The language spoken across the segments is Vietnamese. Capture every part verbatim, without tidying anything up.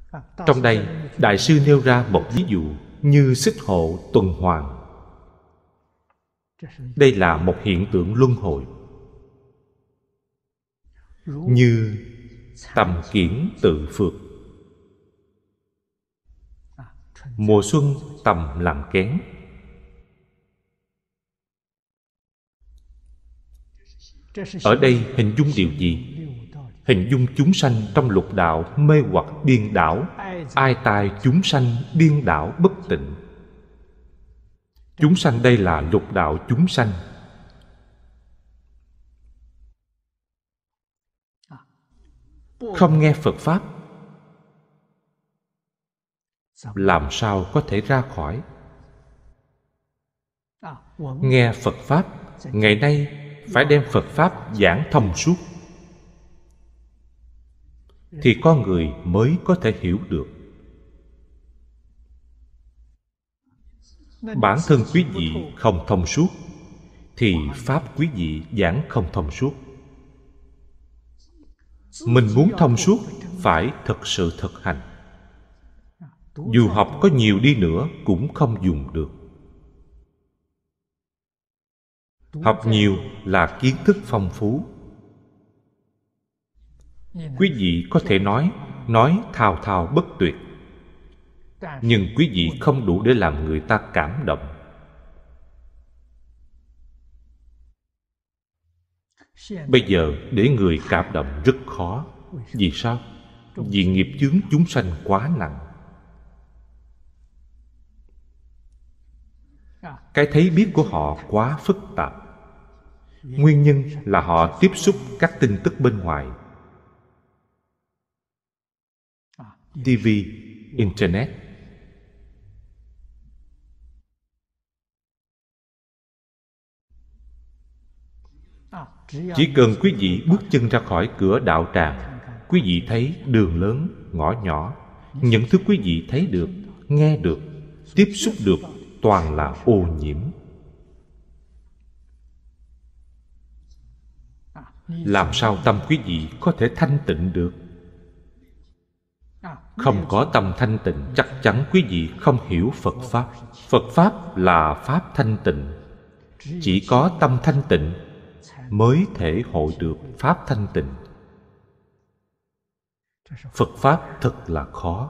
Trong đây, Đại sư nêu ra một ví dụ như xích hộ tuần hoàn. Đây là một hiện tượng luân hồi. Như tầm kiển tự phượt. Mùa xuân tầm làm kén. Ở đây hình dung điều gì? Hình dung chúng sanh trong lục đạo mê hoặc điên đảo, ai tài chúng sanh điên đảo bất tịnh. Chúng sanh đây là lục đạo chúng sanh. Không nghe Phật Pháp, làm sao có thể ra khỏi? Nghe Phật Pháp, ngày nay phải đem Phật Pháp giảng thông suốt, thì con người mới có thể hiểu được. Bản thân quý vị không thông suốt, thì Pháp quý vị giảng không thông suốt. Mình muốn thông suốt, phải thực sự thực hành. Dù học có nhiều đi nữa cũng không dùng được. Học nhiều là kiến thức phong phú. Quý vị có thể nói, nói thao thao bất tuyệt, nhưng quý vị không đủ để làm người ta cảm động. Bây giờ để người cảm động rất khó. Vì sao? Vì nghiệp chướng chúng sanh quá nặng. Cái thấy biết của họ quá phức tạp. Nguyên nhân là họ tiếp xúc các tin tức bên ngoài, ti vi, Internet. Chỉ cần quý vị bước chân ra khỏi cửa đạo tràng, quý vị thấy đường lớn, ngõ nhỏ, những thứ quý vị thấy được, nghe được, tiếp xúc được toàn là ô nhiễm. Làm sao tâm quý vị có thể thanh tịnh được? Không có tâm thanh tịnh, chắc chắn quý vị không hiểu Phật Pháp. Phật Pháp là Pháp thanh tịnh. Chỉ có tâm thanh tịnh mới thể hội được Pháp thanh tịnh. Phật Pháp thật là khó.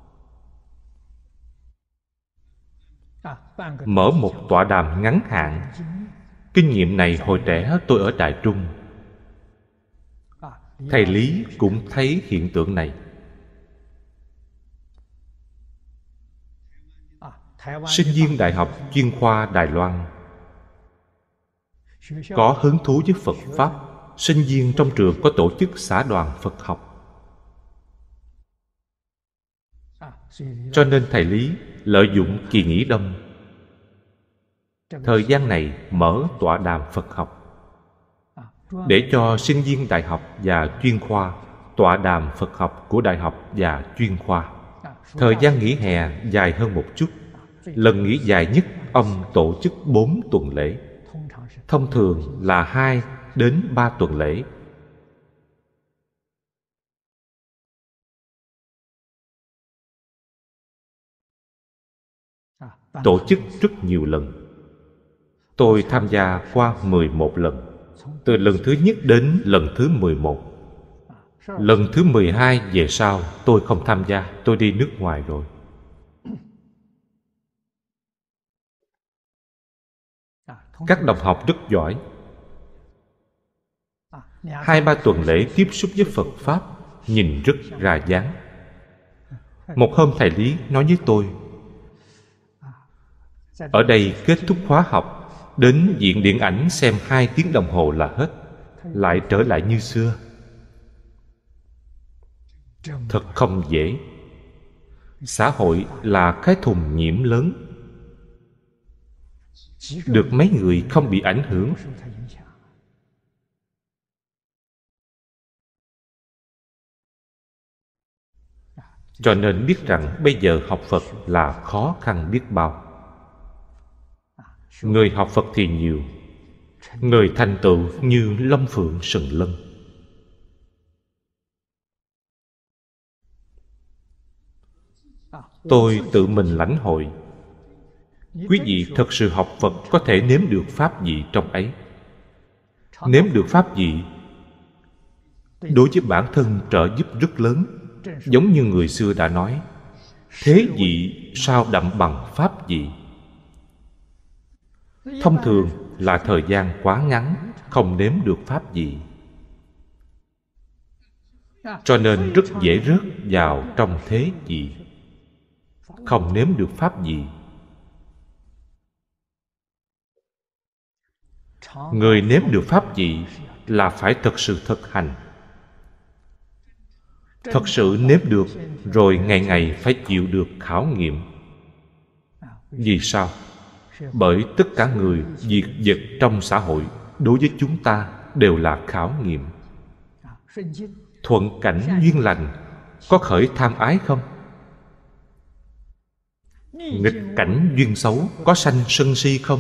Mở một tọa đàm ngắn hạn. Kinh nghiệm này hồi trẻ tôi ở Đại Trung, thầy Lý cũng thấy hiện tượng này. Sinh viên Đại học chuyên khoa Đài Loan có hứng thú với Phật Pháp. Sinh viên trong trường có tổ chức xã đoàn Phật học, cho nên thầy Lý lợi dụng kỳ nghỉ đông, thời gian này mở tọa đàm Phật học, để cho sinh viên đại học và chuyên khoa tọa đàm Phật học của đại học và chuyên khoa. Thời gian nghỉ hè dài hơn một chút. Lần nghỉ dài nhất ông tổ chức bốn tuần lễ, thông thường là hai đến ba tuần lễ. Tổ chức rất nhiều lần. Tôi tham gia qua mười một lần, từ lần thứ nhất đến lần thứ mười một. Lần thứ mười hai về sau tôi không tham gia, tôi đi nước ngoài rồi. Các đồng học rất giỏi. Hai ba tuần lễ tiếp xúc với Phật Pháp, nhìn rất ra dáng. Một hôm thầy Lý nói với tôi, ở đây kết thúc khóa học, đến viện điện ảnh xem hai tiếng đồng hồ là hết, lại trở lại như xưa. Thật không dễ. Xã hội là cái thùng nhiễm lớn, được mấy người không bị ảnh hưởng. Cho nên biết rằng bây giờ học Phật là khó khăn biết bao. Người học Phật thì nhiều, người thành tựu như long phượng sừng lân. tôi tự mình lãnh hội. Quý vị thật sự học Phật có thể nếm được pháp vị trong ấy. Nếm được pháp vị đối với bản thân trợ giúp rất lớn. Giống như người xưa đã nói, thế vị sao đậm bằng pháp vị. Thông thường là thời gian quá ngắn, không nếm được pháp vị, cho nên rất dễ rớt vào trong thế vị, không nếm được pháp vị. Người nếm được pháp vị là phải thật sự thực hành, thật sự nếm được, rồi ngày ngày phải chịu được khảo nghiệm. Vì sao? Bởi tất cả người, việc vật trong xã hội đối với chúng ta đều là khảo nghiệm. Thuận cảnh duyên lành có khởi tham ái không? Nghịch cảnh duyên xấu có sanh sân si không?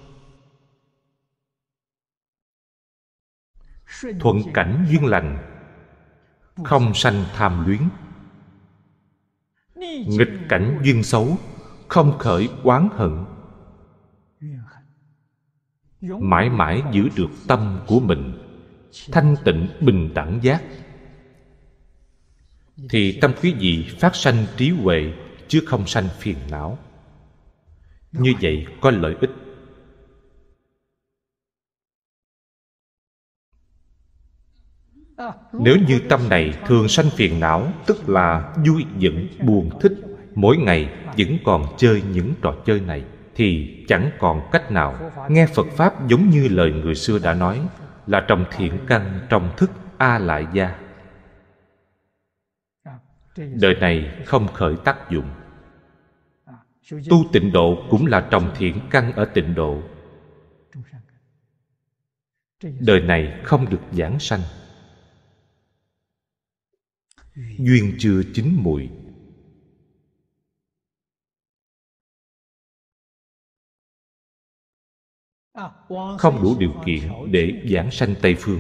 Thuận cảnh duyên lành không sanh tham luyến. Nghịch cảnh duyên xấu không khởi oán hận. Mãi mãi giữ được tâm của mình thanh tịnh bình đẳng giác, thì tâm quý vị phát sanh trí huệ, chứ không sanh phiền não. Như vậy có lợi ích. Nếu như tâm này thường sanh phiền não, tức là vui giận buồn thích, mỗi ngày vẫn còn chơi những trò chơi này, thì chẳng còn cách nào. Nghe Phật Pháp giống như lời người xưa đã nói, là trồng thiện căn trong thức A Lại Gia. Đời này không khởi tác dụng. Tu tịnh độ cũng là trồng thiện căn ở tịnh độ. Đời này không được giảng sanh. Duyên chưa chín mùi. Không đủ điều kiện để giảng sanh Tây Phương.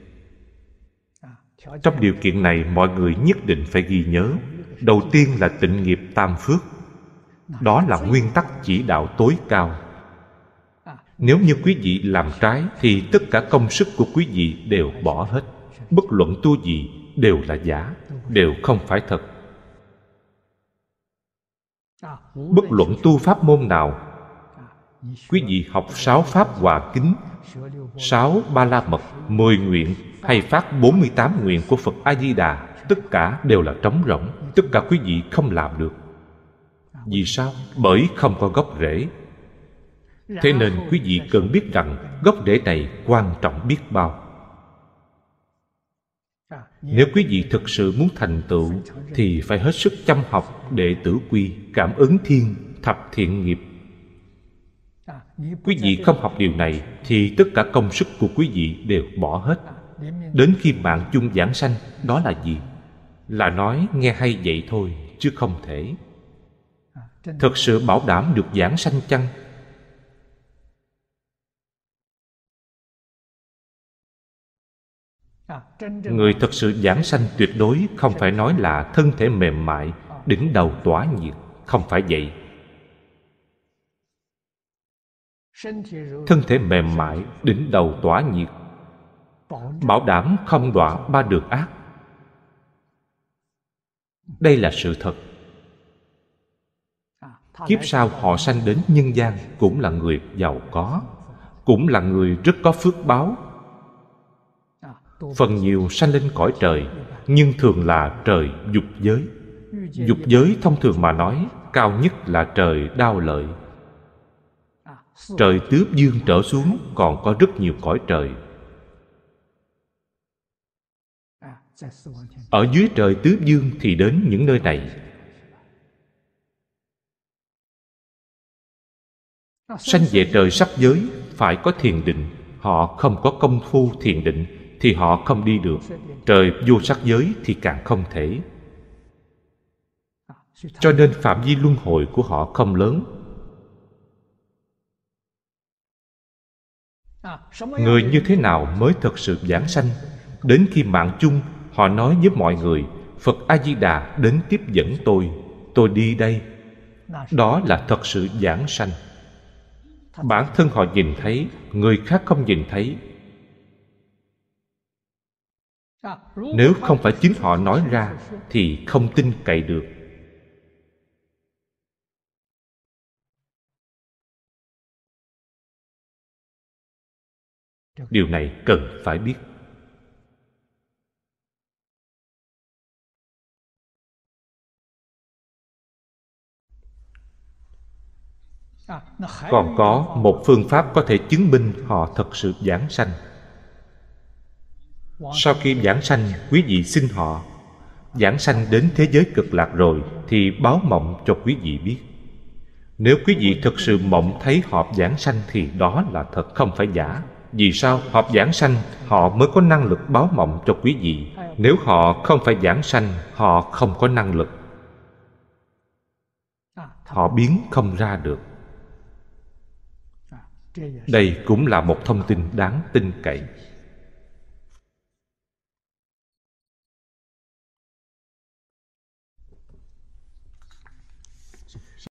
Trong điều kiện này, mọi người nhất định phải ghi nhớ. Đầu tiên là tịnh nghiệp tam phước. Đó là nguyên tắc chỉ đạo tối cao. Nếu như quý vị làm trái, thì tất cả công sức của quý vị đều bỏ hết. Bất luận tu gì đều là giả, đều không phải thật. Bất luận tu pháp môn nào, quý vị học sáu pháp hòa kính, sáu ba la mật, mười nguyện hay phát bốn mươi tám nguyện của Phật A Di Đà, tất cả đều là trống rỗng. Tất cả quý vị không làm được. Vì sao? Bởi không có gốc rễ. Thế nên quý vị cần biết rằng gốc rễ này quan trọng biết bao. Nếu quý vị thực sự muốn thành tựu, thì phải hết sức chăm học đệ tử quy, cảm ứng thiên, thập thiện nghiệp. Quý vị không học điều này, thì tất cả công sức của quý vị đều bỏ hết. Đến khi mạng chung giảng sanh, đó là gì? Là nói nghe hay vậy thôi, chứ không thể. Thật sự bảo đảm được giảng sanh chăng? Người thật sự giảng sanh tuyệt đối không phải nói là thân thể mềm mại, đỉnh đầu tỏa nhiệt. Không phải vậy. Thân thể mềm mại, đỉnh đầu tỏa nhiệt, bảo đảm không đọa ba đường ác. Đây là sự thật. Kiếp sau họ sanh đến nhân gian cũng là người giàu có, cũng là người rất có phước báo. Phần nhiều sanh lên cõi trời, nhưng thường là trời dục giới. Dục giới thông thường mà nói, cao nhất là trời đao lợi. Trời tứ dương trở xuống còn có rất nhiều cõi trời. Ở dưới trời tứ dương thì đến những nơi này. Sanh về trời sắc giới phải có thiền định. Họ không có công phu thiền định thì họ không đi được. Trời vô sắc giới thì càng không thể. Cho nên phạm vi luân hồi của họ không lớn. Người như thế nào mới thật sự giảng sanh? Đến khi mạng chung, họ nói với mọi người, Phật A Di Đà đến tiếp dẫn tôi. tôi đi đây, đó là thật sự giảng sanh. Bản thân họ nhìn thấy, người khác không nhìn thấy. Nếu không phải chính họ nói ra thì không tin cậy được. Điều này cần phải biết. Còn có một phương pháp có thể chứng minh họ thật sự giảng sanh. Sau khi giảng sanh, quý vị xin họ giảng sanh đến thế giới cực lạc rồi thì báo mộng cho quý vị biết. Nếu quý vị thực sự mộng thấy họ giảng sanh thì đó là thật, không phải giả. Vì sao? Họ giảng sanh, họ mới có năng lực báo mộng cho quý vị. Nếu họ không phải giảng sanh, họ không có năng lực. Họ biến không ra được. Đây cũng là một thông tin đáng tin cậy.